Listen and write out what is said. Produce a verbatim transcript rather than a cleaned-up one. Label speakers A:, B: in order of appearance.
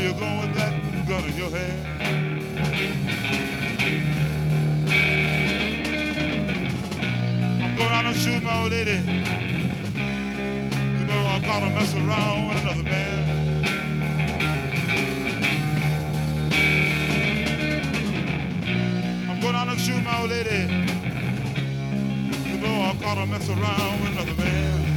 A: you going with that gun in your hand? I'm going out and shoot my old lady. You know I caught her mess around with another man. I'm going out and shoot my old lady. You know I caught her mess around with another man.